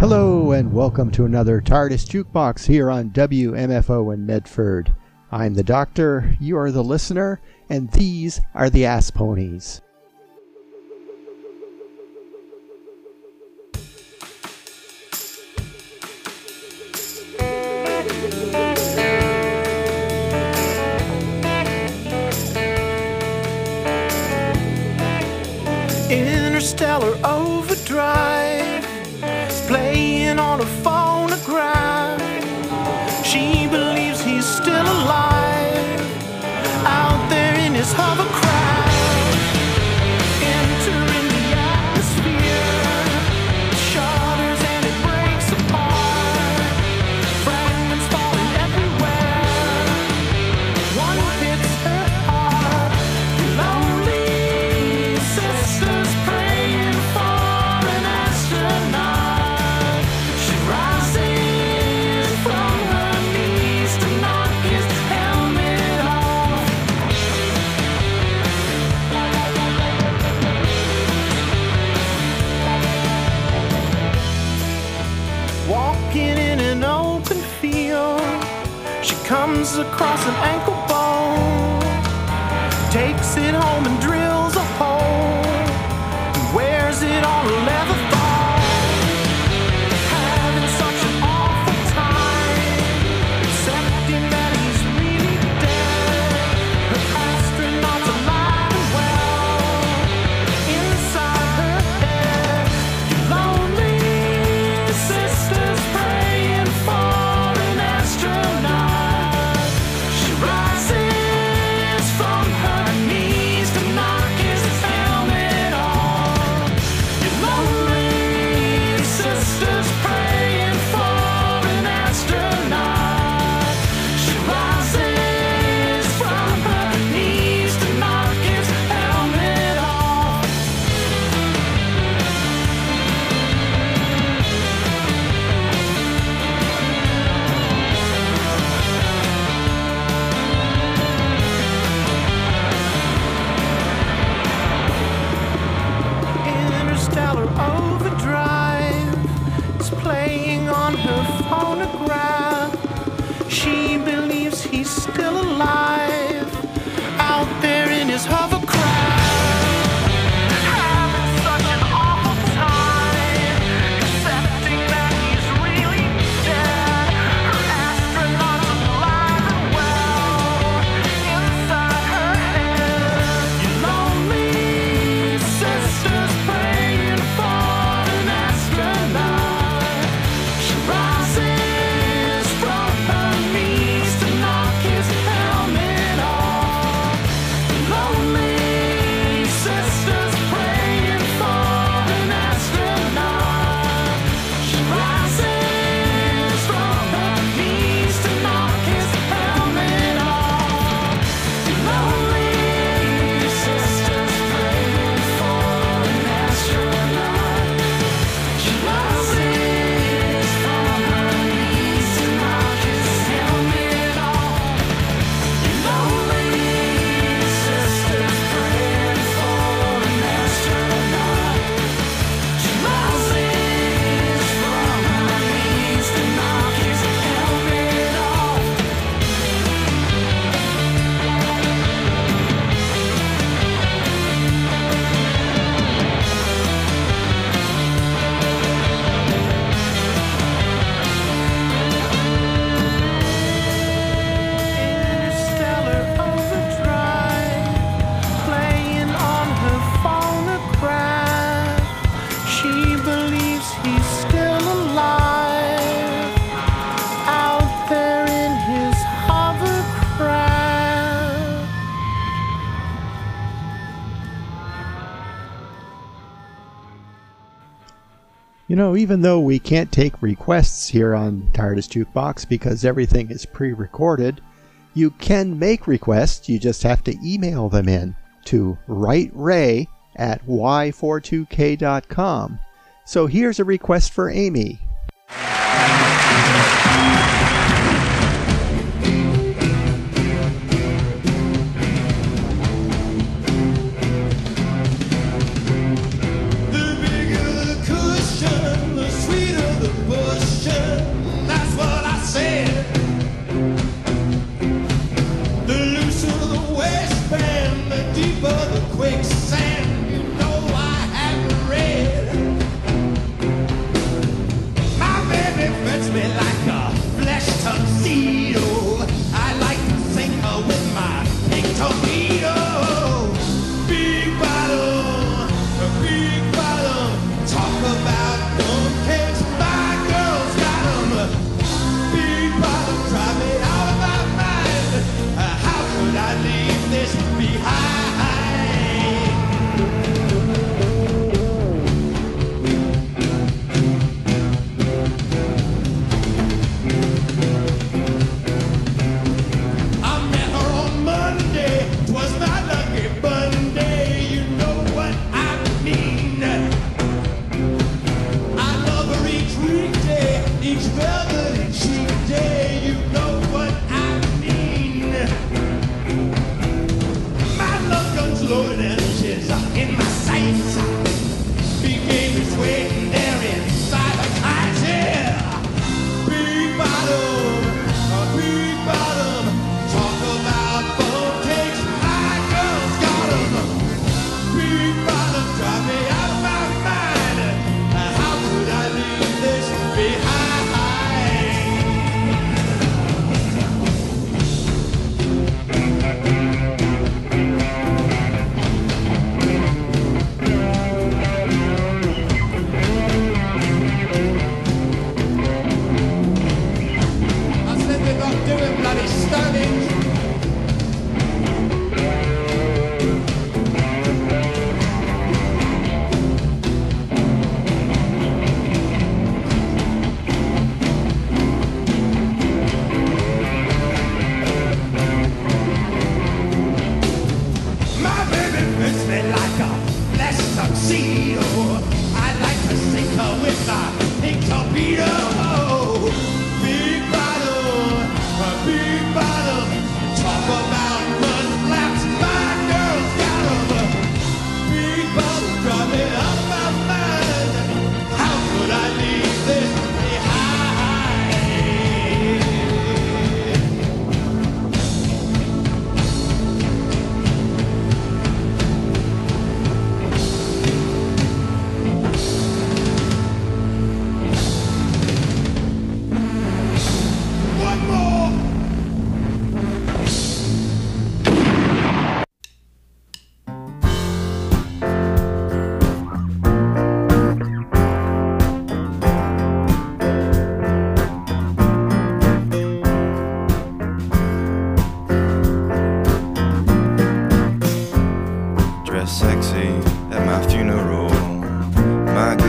Hello and welcome to another TARDIS Jukebox here on WMFO in Medford. I'm the Doctor, you are the listener, and these are the Ass Ponies. Interstellar overdrive, playing on a phonograph. She believes he's still alive, out there in his hovercraft. Entering the atmosphere, it shudders and it breaks apart. Fragments falling everywhere, one hits her heart. Lonely sisters praying for an astronaut. She rises from her knees to knock his helmet off. Walking in an open field, she comes across an ankle bone, takes it home and drills a hole, and wears it on a leather thong. Having such an awful time, accepting that he's really dead. Her astronaut's alive and well, inside her head. Lonely sisters praying for an astronaut. She rises from her knees to knock his helmet off. Your lonely sisters praying for an astronaut. She rises from her knees to knock his helmet off. Interstellar overdrive is playing on her phonograph. She believes he's still alive, out there in his hovercraft. Having such an awful time, accepting that he's really dead. Her astronaut's alive and well, inside her head. Your lonely sisters praying for an astronaut. She rises from her knees to knock his helmet off. Lonely sisters praying for an astronaut. She rises from her knees to knock his helmet off. Lonely sisters praying for an astronaut. She rises from her knees to knock his helmet off. Lonely sisters praying for an astronaut. She rises from her knees to knock his helmet off. Interstellar overdrive, playing on her phonograph. She believes he's still alive, out there in his hovercraft. You know, even though we can't take requests here on TARDIS Jukebox because everything is pre-recorded, you can make requests. You just have to email them in to writeray@y42k.com. So here's a request for Amy. The bigger the cushion, the sweeter the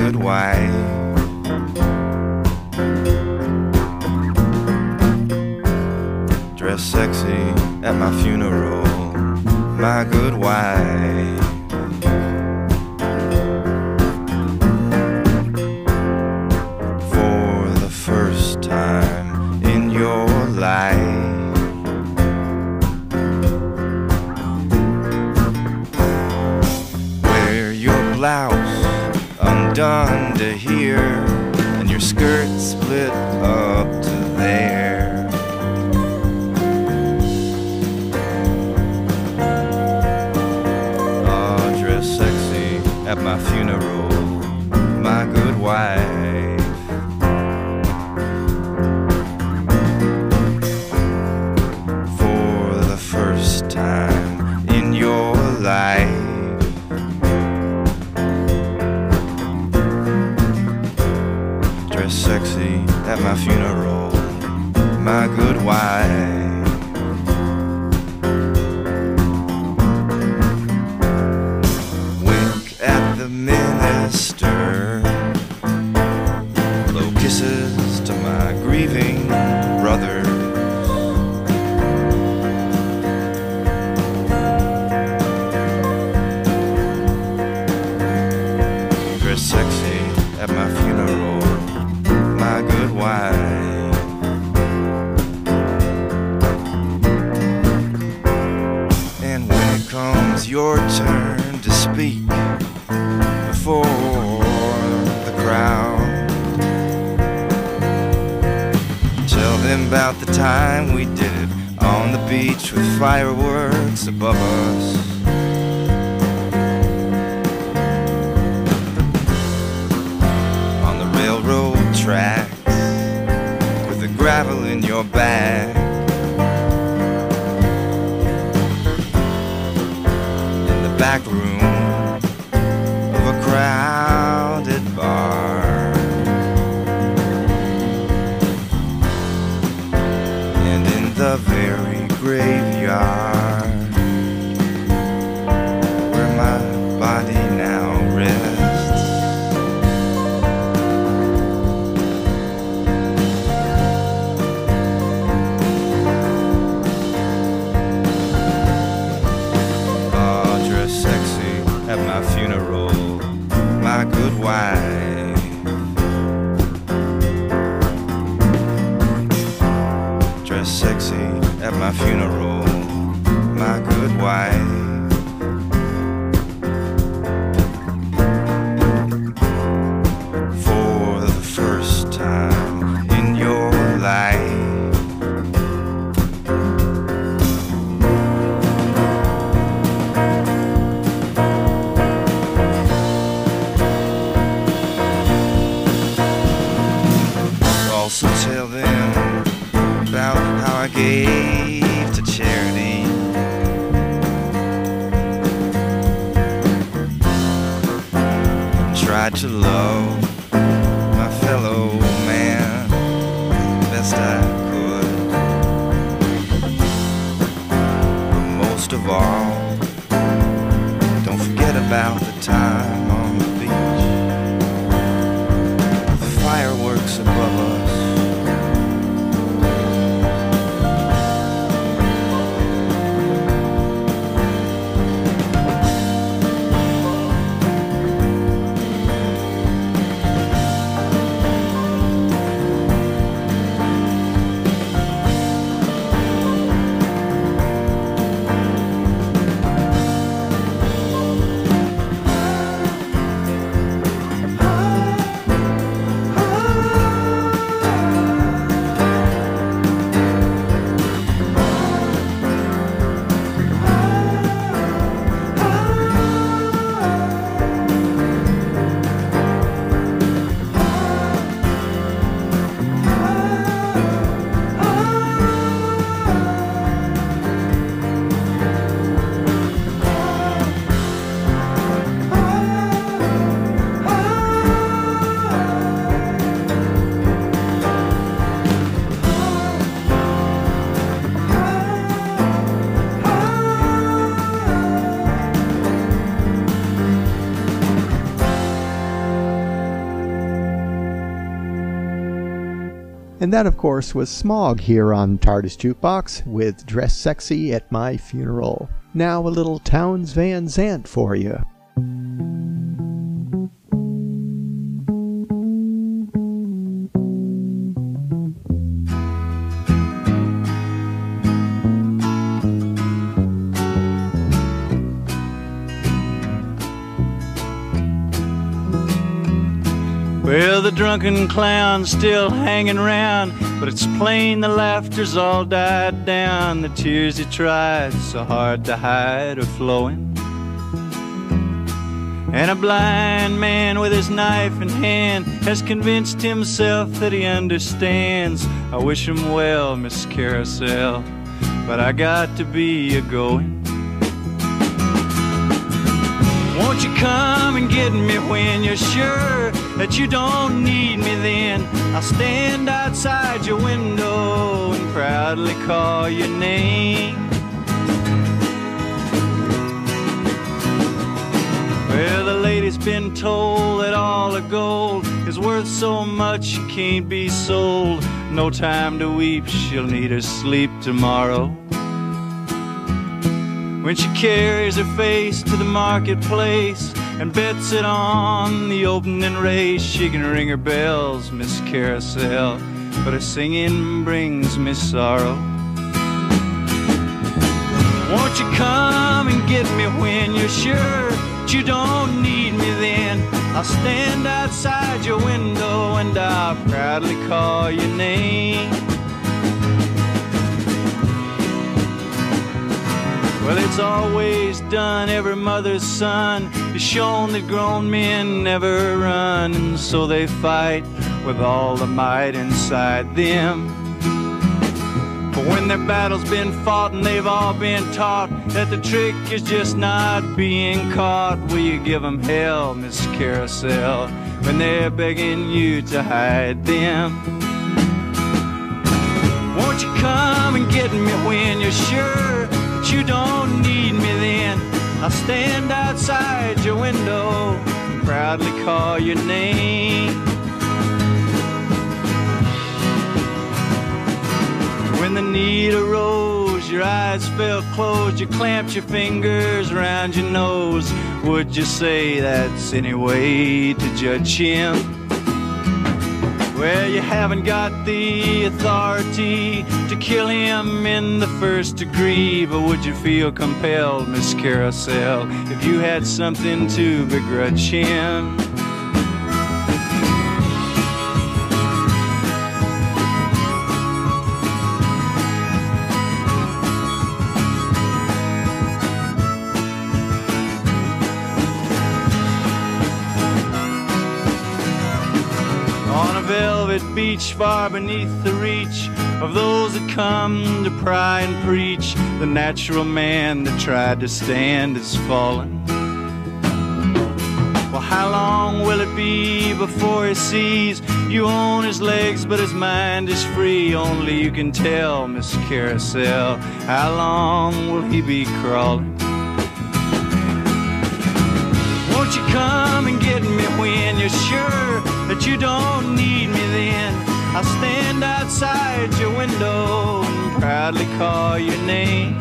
good wife. Dress sexy at my funeral, my good wife. For the first time in your life, wear your blouse undone to here and your skirt split up to there. At my funeral, my good wife. For the first time in your life, dress sexy at my funeral, my good wife. Minister, blow kisses to my grieving brothers. Dress sexy at my funeral, my good wife. And when it comes your turn to speak for the crowd, tell them about the time we did it on the beach with fireworks above us. On the railroad tracks with the gravel in your bag. In the back room crowded bar, and in the very graveyard where my body now rests. Oh, dress sexy at my funeral, my good wife. Dress sexy at my funeral, my good wife. For the first time in your life, also tell them about how I gave to charity. Tried to love my fellow man best I could, but most of all, don't forget about the time on the beach, the fireworks above us. And that, of course, was Smog here on TARDIS Jukebox with Dress Sexy at My Funeral. Now a little Townes Van Zandt for you. Well, the drunken clown's still hanging round, but it's plain the laughter's all died down. The tears he tried so hard to hide are flowing. And a blind man with his knife in hand has convinced himself that he understands. I wish him well, Miss Carousel, but I got to be a-going. Won't you come and get me when you're sure that you don't need me then? I'll stand outside your window and proudly call your name. Well, the lady's been told that all the gold is worth so much it can't be sold. No time to weep, she'll need her sleep tomorrow. When she carries her face to the marketplace and bets it on the opening race, she can ring her bells, Miss Carousel, but her singing brings me sorrow. Won't you come and get me when you're sure that you don't need me then? I'll stand outside your window and I'll proudly call your name. Well, it's always done, every mother's son is shown that grown men never run, and so they fight with all the might inside them. But when their battle's been fought and they've all been taught that the trick is just not being caught, will you give them hell, Miss Carousel, when they're begging you to hide them? Won't you come and get me when you're sure you don't need me then? I'll stand outside your window and proudly call your name. When the need arose, your eyes fell closed, you clamped your fingers around your nose. Would you say that's any way to judge him? Well, you haven't got the authority to kill him in the first degree, but would you feel compelled, Miss Carousel, if you had something to begrudge him? Beach far beneath the reach of those that come to pry and preach, the natural man that tried to stand is fallen. Well, how long will it be before he sees you own his legs but his mind is free? Only you can tell, Miss Carousel, how long will he be crawling? Won't you come and get me when you're sure that you don't need me then? I'll stand outside your window and proudly call your name.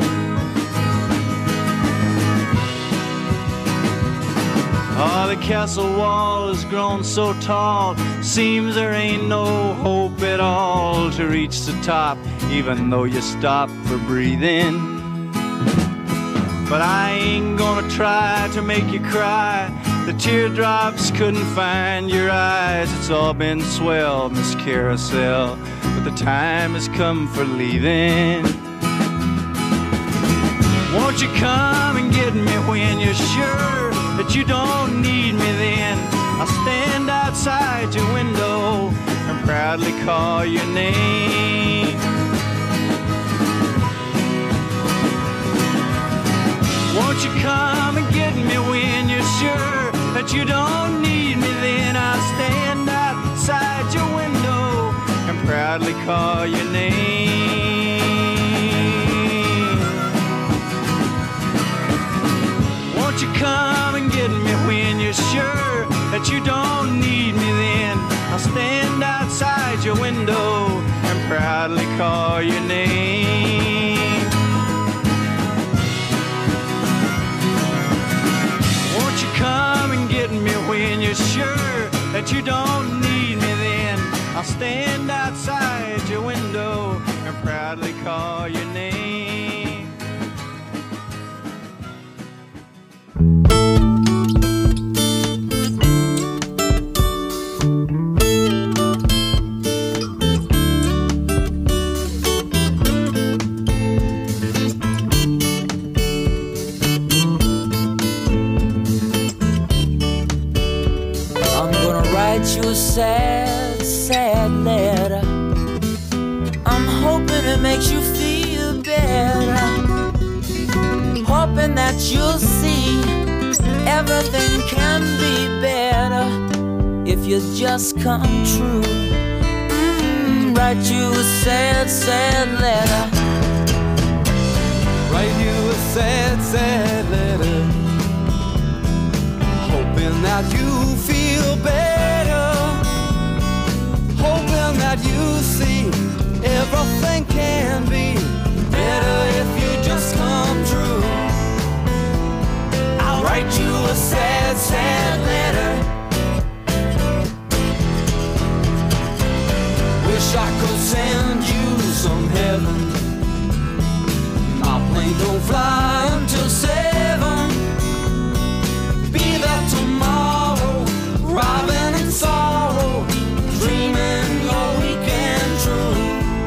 Oh, the castle wall has grown so tall, seems there ain't no hope at all to reach the top, even though you stop for breathing. But I ain't gonna try to make you cry. The teardrops couldn't find your eyes. It's all been swell, Miss Carousel, but the time has come for leaving. Won't you come and get me when you're sure that you don't need me then? I'll stand outside your window and proudly call your name. Won't you come and get me when you're sure that you don't need me then? I'll stand outside your window and proudly call your name. Won't you come and get me when you're sure that you don't need me then? I'll stand outside your window proudly call your name. Won't you come and get me when you're sure that you don't need me? Then I'll stand outside your window and proudly call your name. I'm gonna write you a sad, sad letter. I'm hoping it makes you feel better. Hoping that you'll see everything can be better if you just come true. Write you a sad, sad letter. Write you a sad, sad letter, hoping that you feel better, hoping that you see everything can be better if you just come true. I'll write you a sad, sad letter. Wish I could send you some heaven. My plane don't fly until 7. Be there tomorrow, arriving in sorrow, dreaming your weekend true.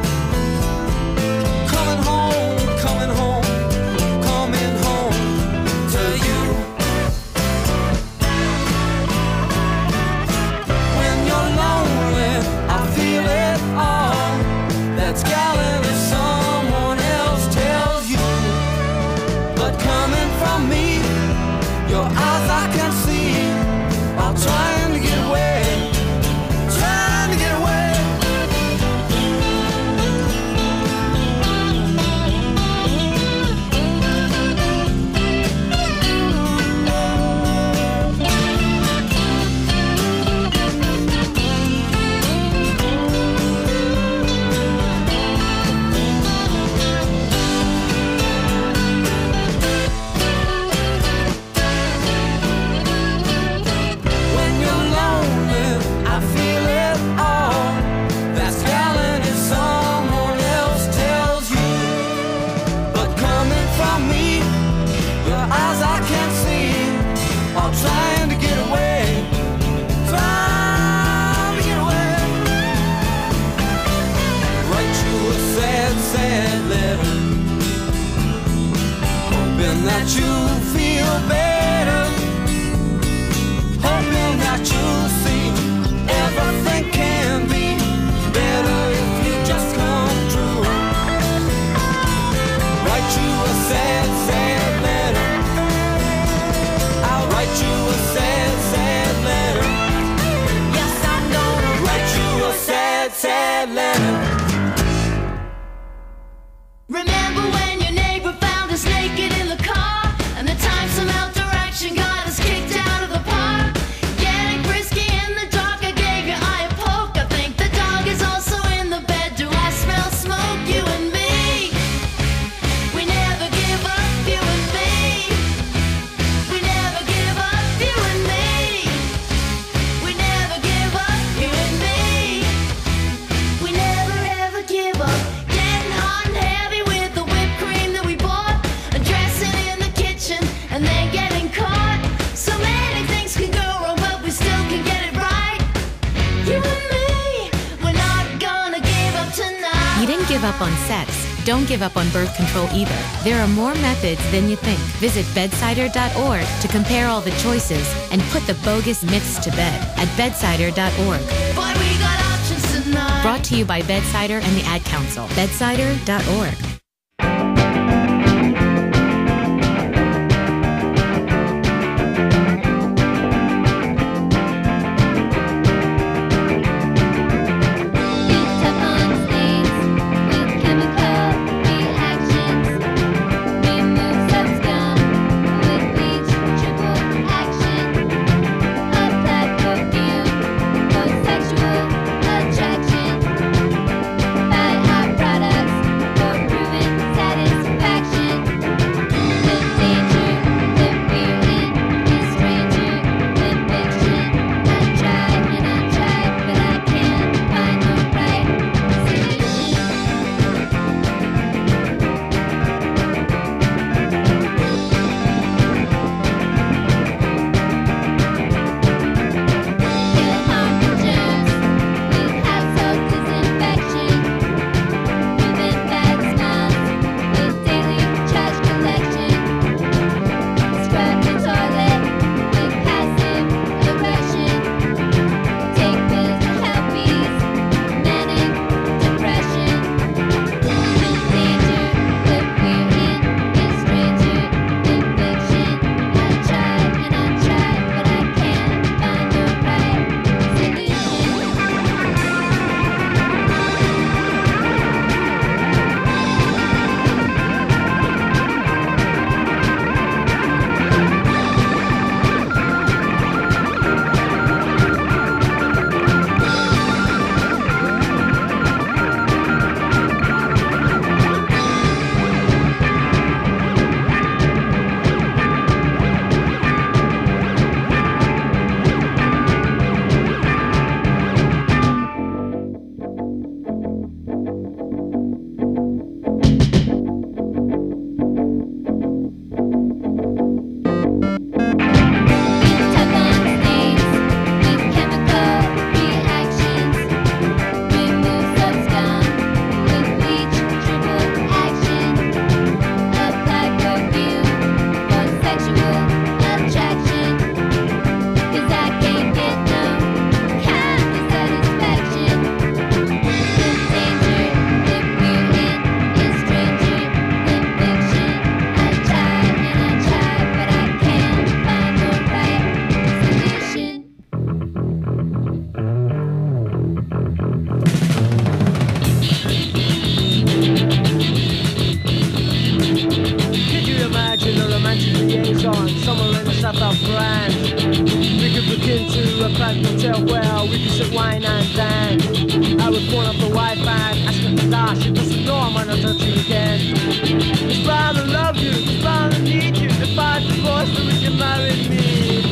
Coming home, coming home, coming home to you. When you're lonely, I feel it all. That's gallant if someone else tells you. But coming from me, your eyes I can see while trying to get away, trying to get away. When you're lonely, I feel it all. That's gallant if someone else tells you. But coming from me, your eyes I can't see while trying to get away, trying to get away. Write you a sad, sad letter, hoping that you feel better, hoping that you'll see everything can be better if you just come true. Write you a sad, sad letter. I'll write you a sad, sad letter. Yes, I'm gonna write you a sad, sad letter. Remember when your neighbor found us naked in the car, and the time some outdoor action got us kicked out of the park? Getting frisky in the dark, I gave your eye a poke. I think the dog is also in the bed. Do I smell smoke? You and me, we never give up. You and me, we never give up. You and me, we never give up. You and me, we never ever give up. Getting hot and heavy with the whipped cream that we bought, and dressing in the kitchen and then getting caught. So many things can go wrong, but we still can get it right. You and me, we're not gonna give up tonight. You didn't give up on sex. Don't give up on birth control either. There are more methods than you think. Visit bedsider.org to compare all the choices and put the bogus myths to bed at bedsider.org. But we got options tonight. Brought to you by Bedsider and the Ad Council. Bedsider.org. Sexual attraction, bad where we can sit, wine and dine. I was born off the Wi-Fi, asking the star, she doesn't know I'm gonna touch you again. It's bound to love you, it's bound to need you. If I divorce you, would you marry me?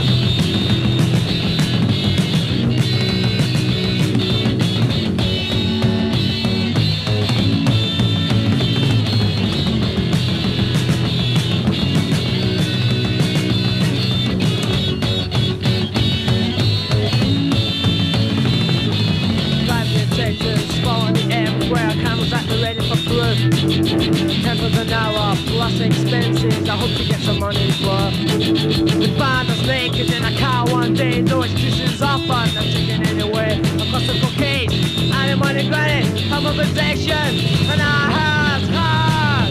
$10 an hour plus expenses. I hope to get some money's worth. We find us naked in a car one day. No excuses offered. I'm taking anyway. Across the cocaine, I am money granted. I'm a protection, and our hearts hard.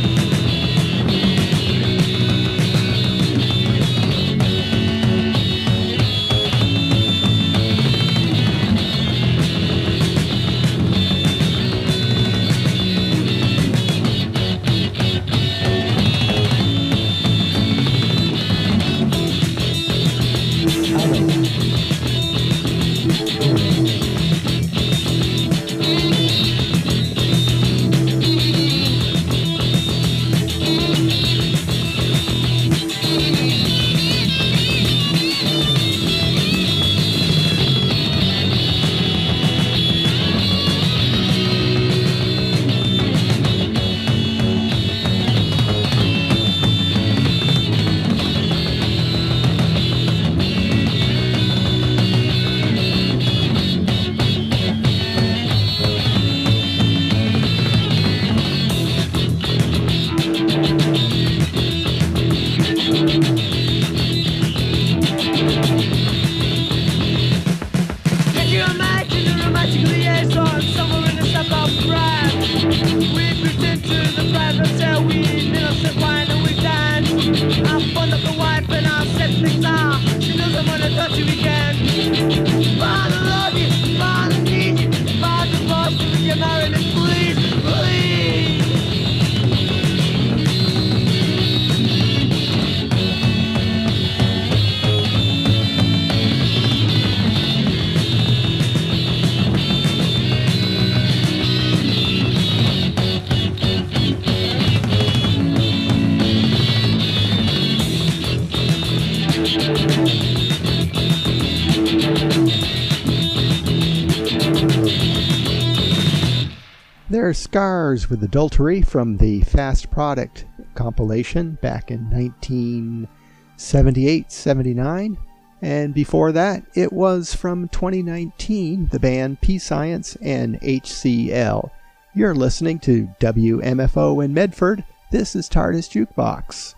There's Scars with Adultery from the Fast Product compilation back in 1978-79. And before that, it was from 2019, the band P-Science and HCL. You're listening to WMFO in Medford. This is TARDIS Jukebox.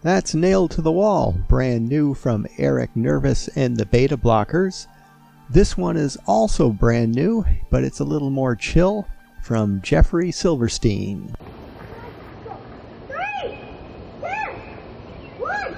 That's Nailed to the Wall, brand new from Eric Nervous and the Beta Blockers. This one is also brand new, but it's a little more chill, from Jeffrey Silverstein. 3, 2, 1,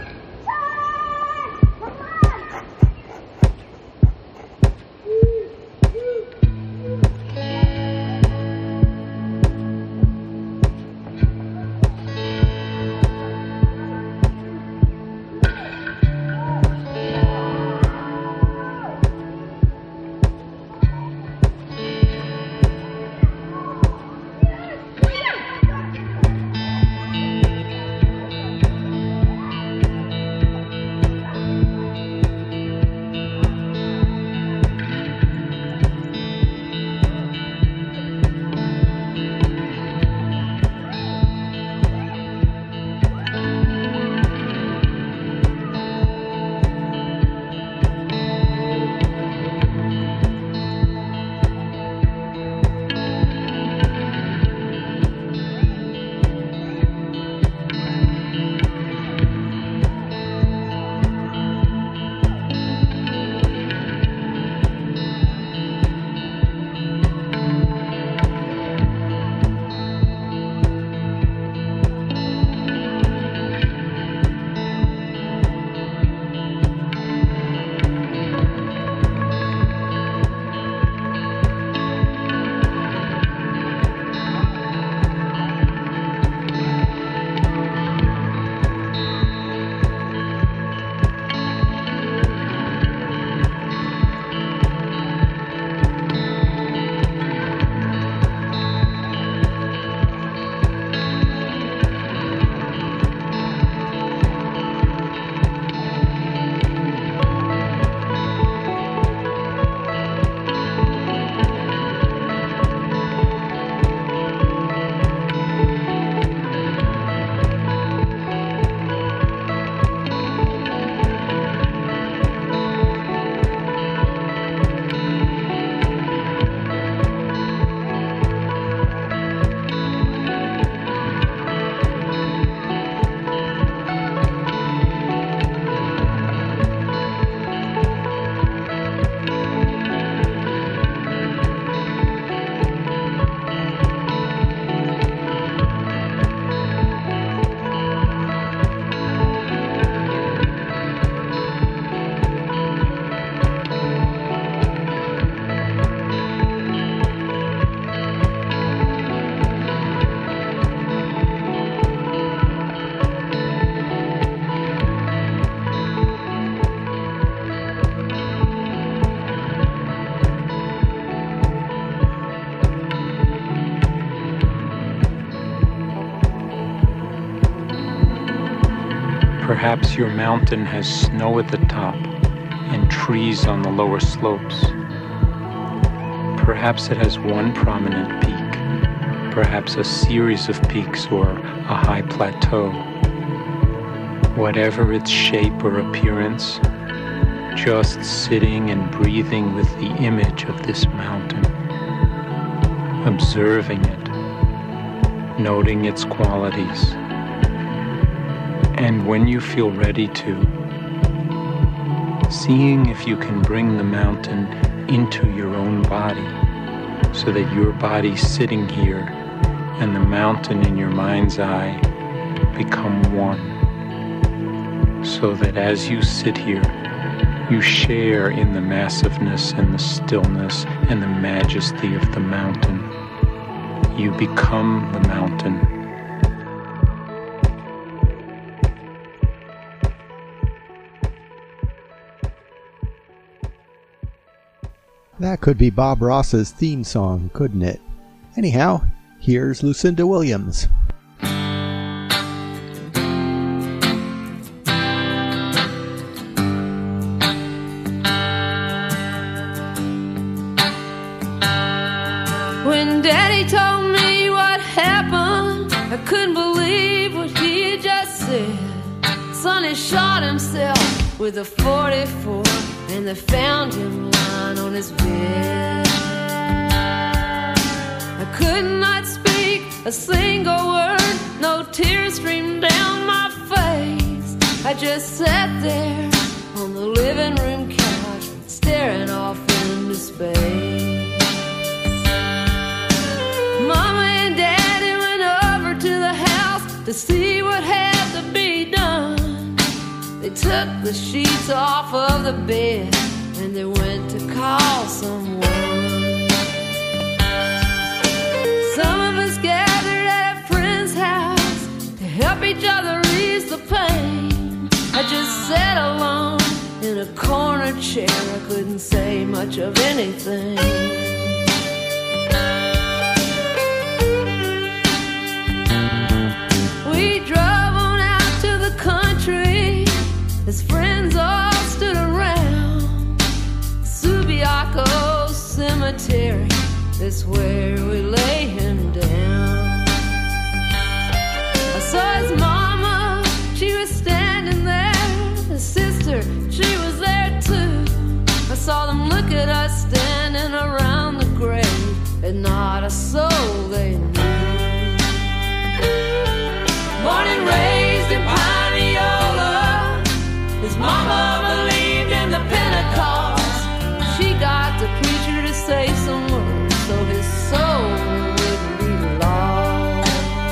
Perhaps your mountain has snow at the top and trees on the lower slopes. Perhaps it has one prominent peak, perhaps a series of peaks or a high plateau. Whatever its shape or appearance, just sitting and breathing with the image of this mountain, observing it, noting its qualities. And when you feel ready to, seeing if you can bring the mountain into your own body, so that your body's sitting here and the mountain in your mind's eye become one. So that as you sit here, you share in the massiveness and the stillness and the majesty of the mountain. You become the mountain. That could be Bob Ross's theme song, couldn't it? Anyhow, here's Lucinda Williams. When Daddy told me what happened, I couldn't believe what he had just said. Sonny shot himself with a 44 and they found him lying on his bed. I could not speak a single word, no tears streamed down my face. I just sat there on the living room couch, staring off into space. Mama and Daddy went over to the house to see what had to be done. They took the sheets off of the bed and they went to call someone. Some of us gathered at a friend's house to help each other ease the pain. I just sat alone in a corner chair. I couldn't say much of anything. We drove on out to the country. His friends all stood around. Subiaco Cemetery, that's where we lay him down. I saw his mama, she was standing there. His sister, she was there too. I saw them look at us standing around the grave, and not a soul they knew. Born and raised in Pineola, his mama believed in the Pentecost. She got the preacher to say some words so his soul wouldn't be lost.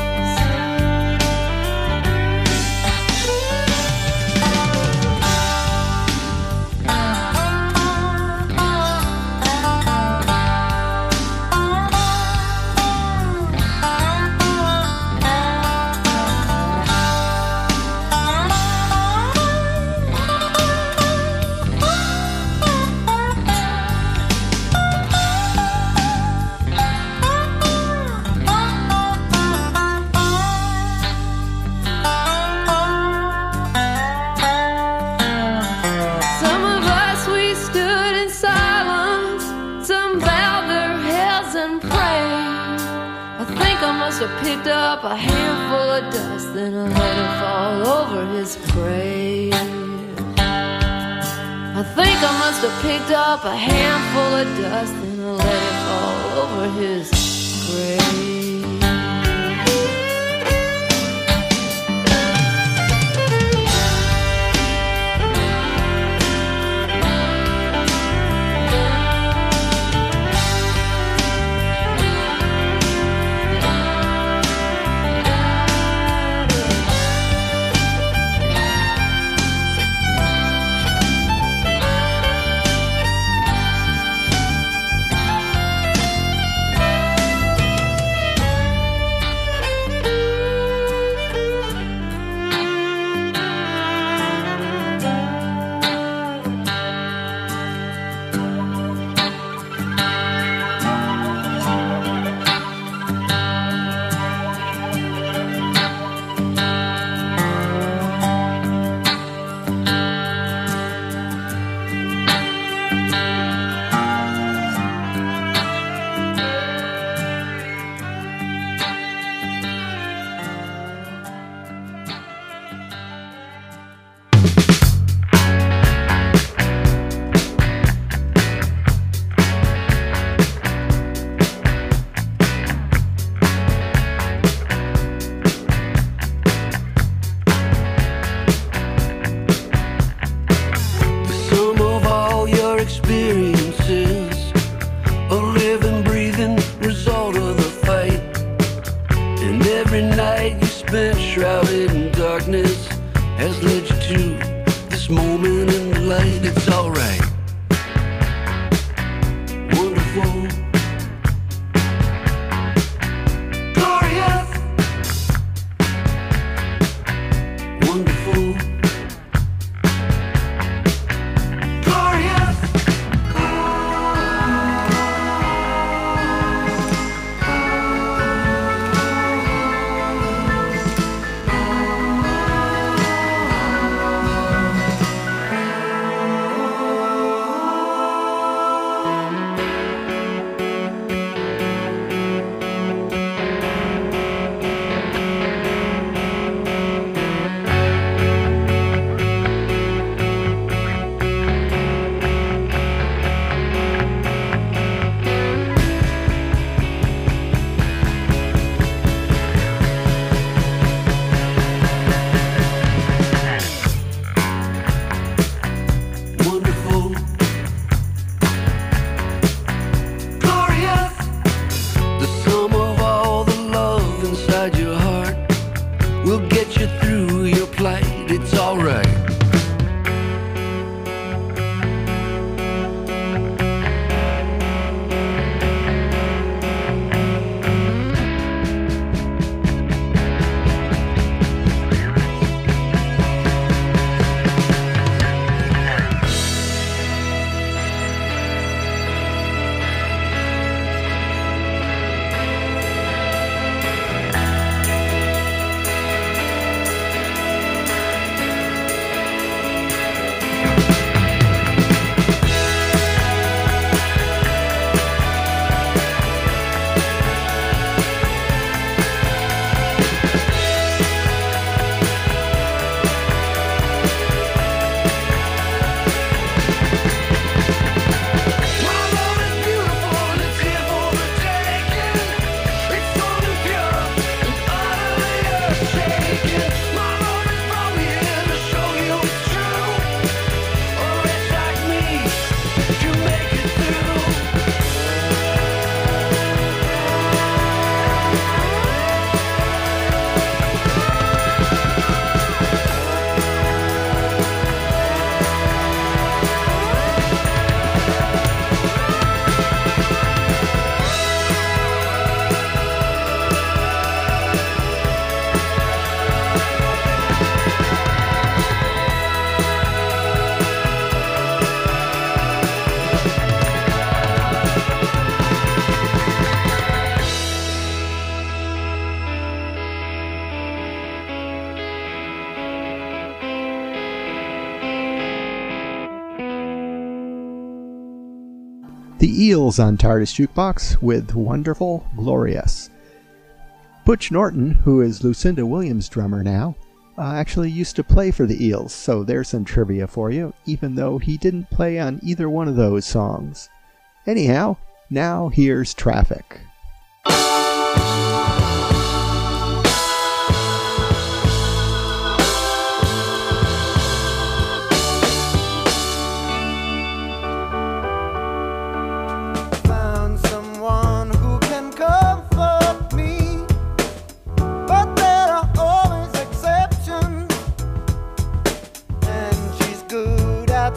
I picked up a handful of dust, then I let it fall over his grave. I think I must have picked up a handful of dust, then I let it fall over his grave. it's alright. The Eels on TARDIS Jukebox with Wonderful Glorious. Butch Norton, who is Lucinda Williams' drummer now, actually used to play for the Eels, so there's some trivia for you, even though he didn't play on either one of those songs. Anyhow, now here's Traffic.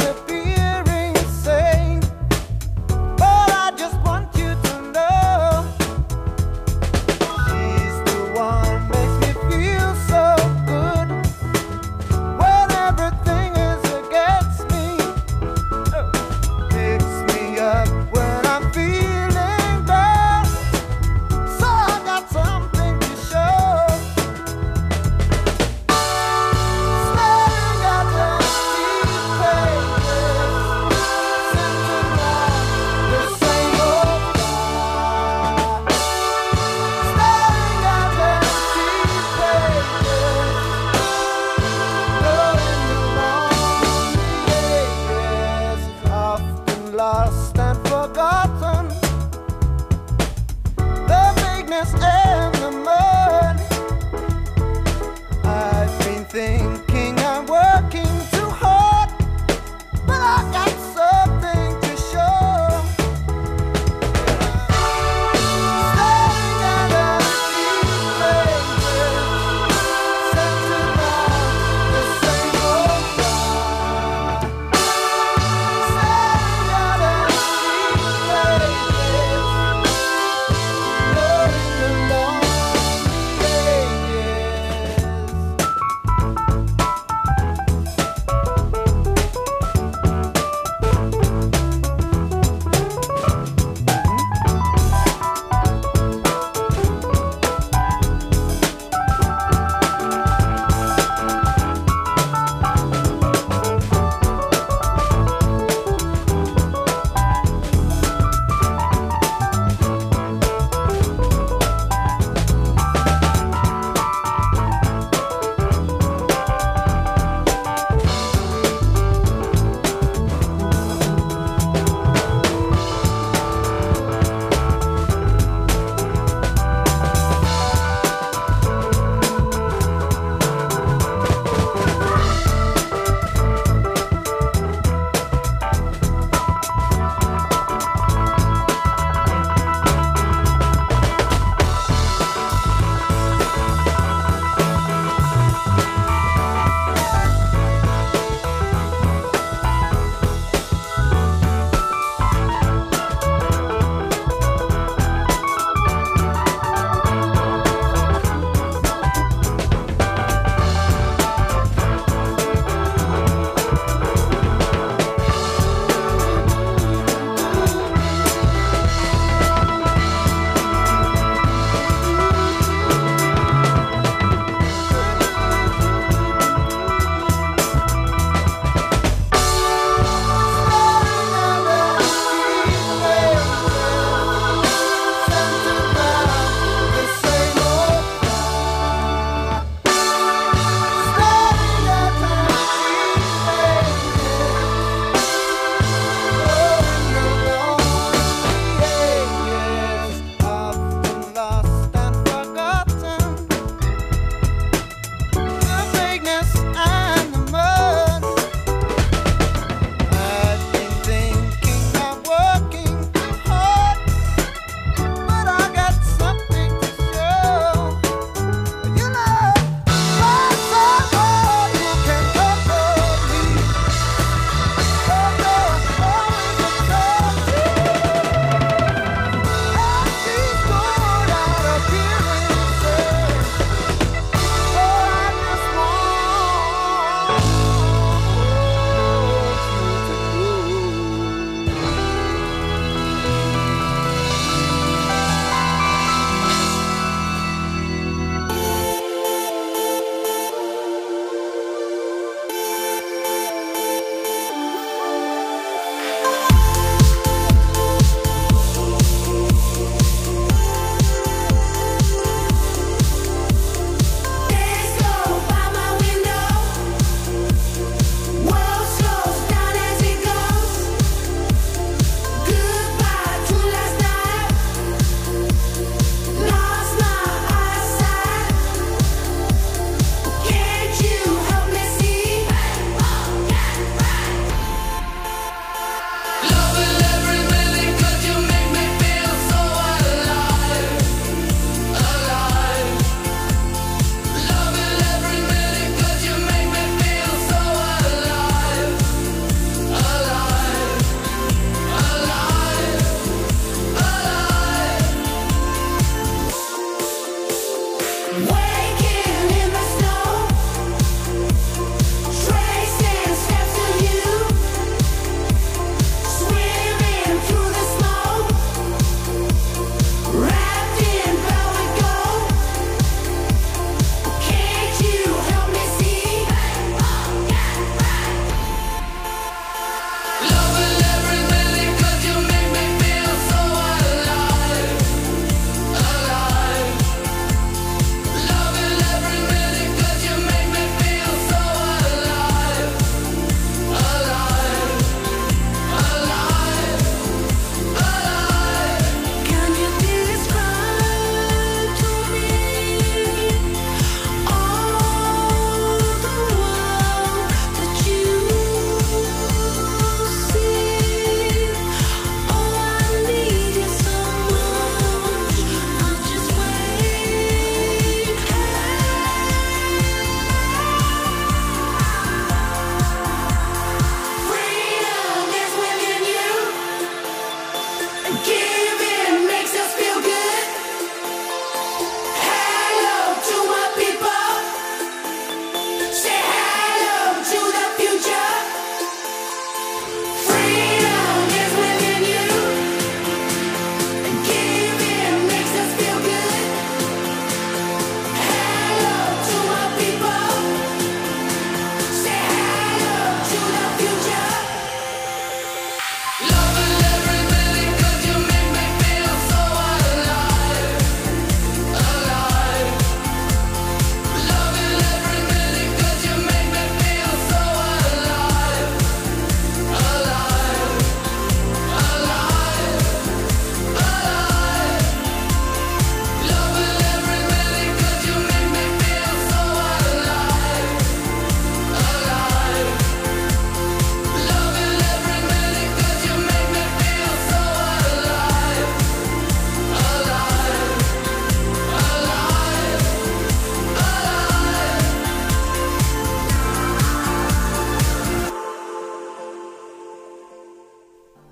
Appearing sane, but I just want you to know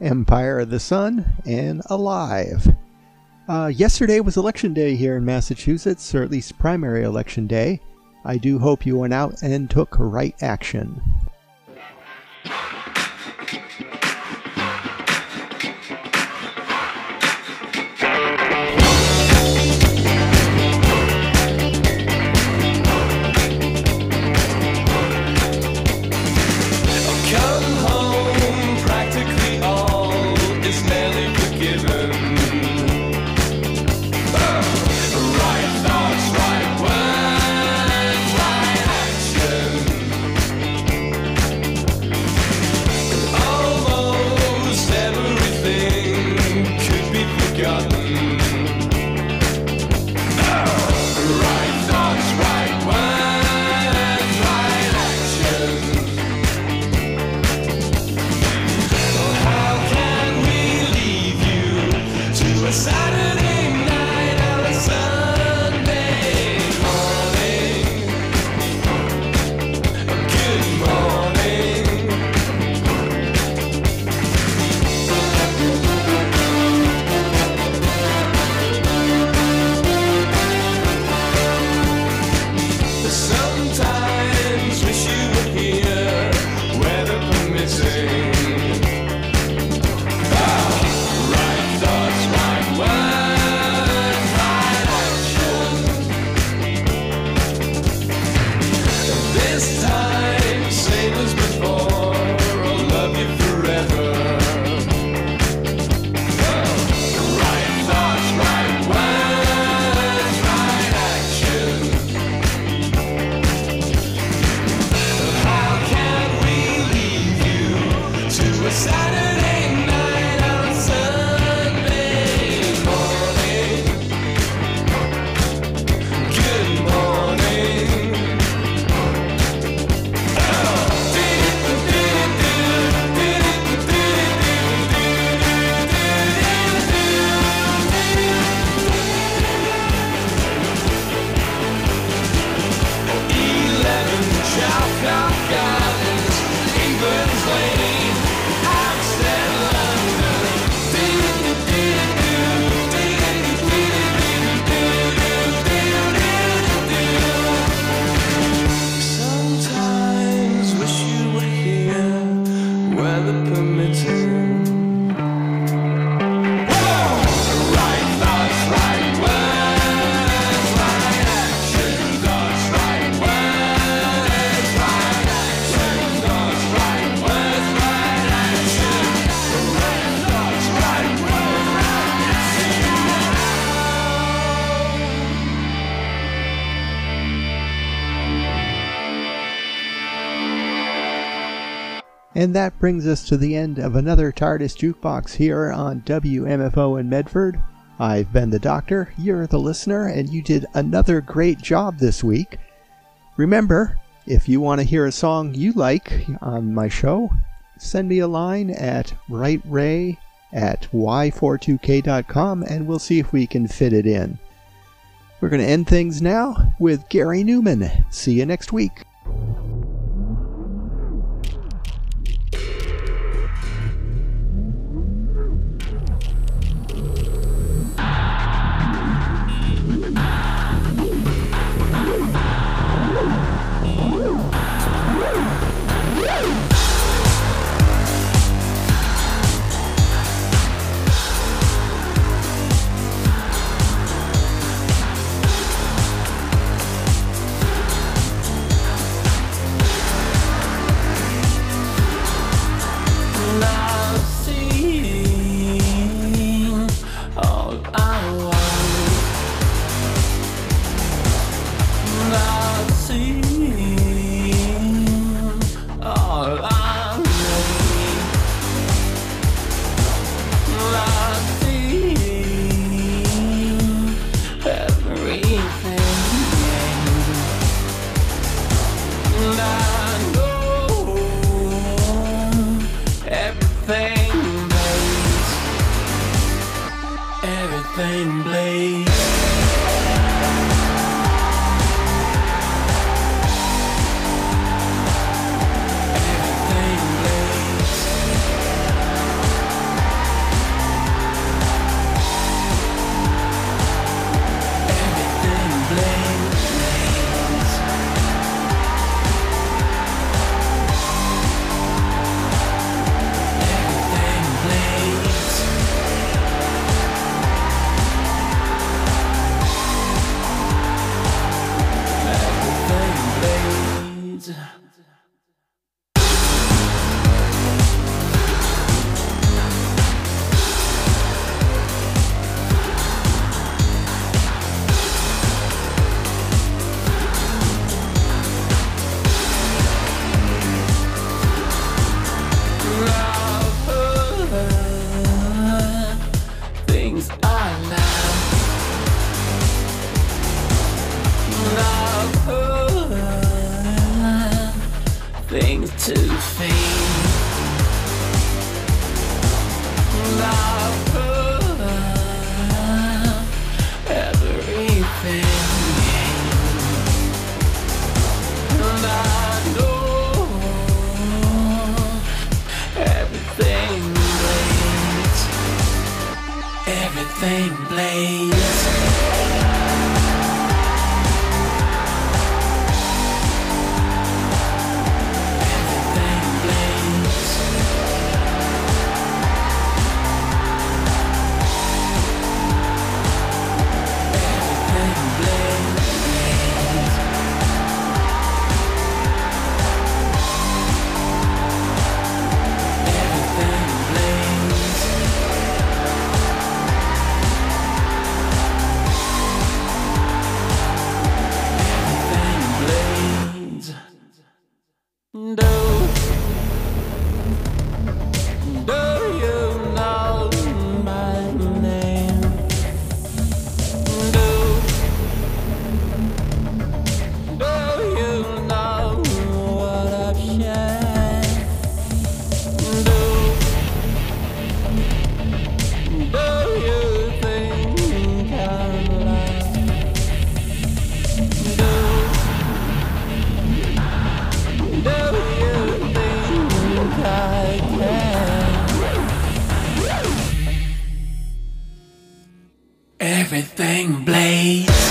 Empire of the Sun, and Alive. Yesterday was election day here in Massachusetts, or at least primary election day. I do hope you went out and took right action. And that brings us to the end of another TARDIS Jukebox here on WMFO in Medford. I've been the Doctor, you're the listener, and you did another great job this week. Remember, if you want to hear a song you like on my show, send me a line at writeray@y42k.com and we'll see if we can fit it in. We're going to end things now with Gary Newman. See you next week. everything to fade. And I put everything in. And I know everything blades. Everything blades. Everything blades.